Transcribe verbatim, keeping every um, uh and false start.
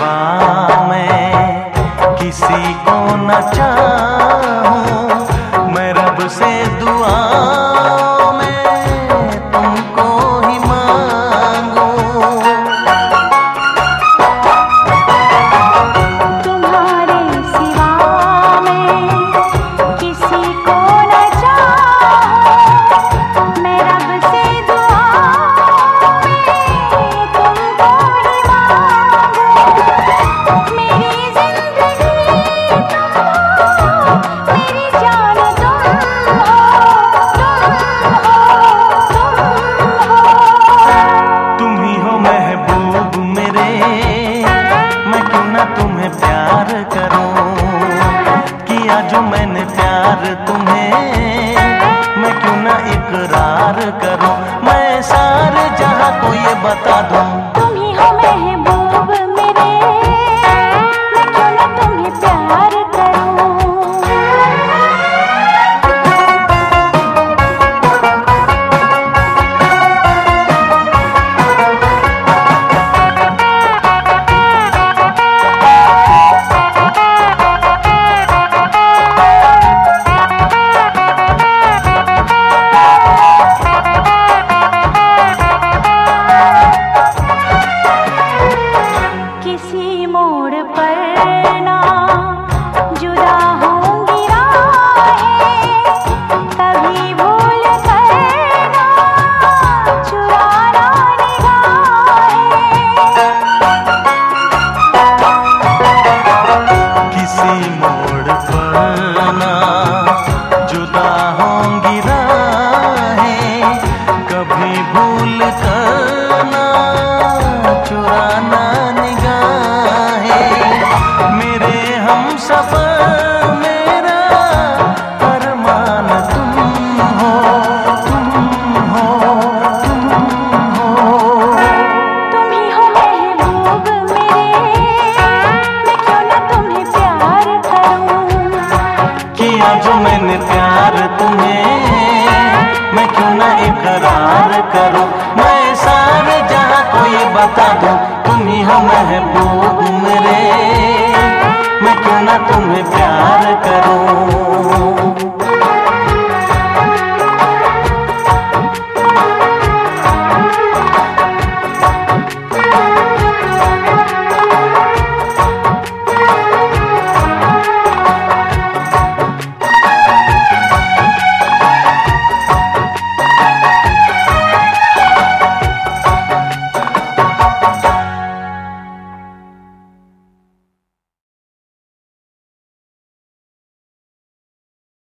सिवा मैं किसी को न चाहूं, मैं रब से दुआ तुम्हें प्यार करूं, किया जो मैंने प्यार तुम्हें, मैं क्यों ना इकरार करूं, मैं सारे जहां को ये बता दूं तुम ही हो महबूब मेरे, मैं क्यों ना तुम्हें प्यार करूं। जो मैंने प्यार तुम्हें, मैं क्यों ना इकरार करूं, मैं सारे जहां को ये बता दूं तुम ही हो महबूब मेरे, मैं क्यों ना तुम्हें प्यार करूं।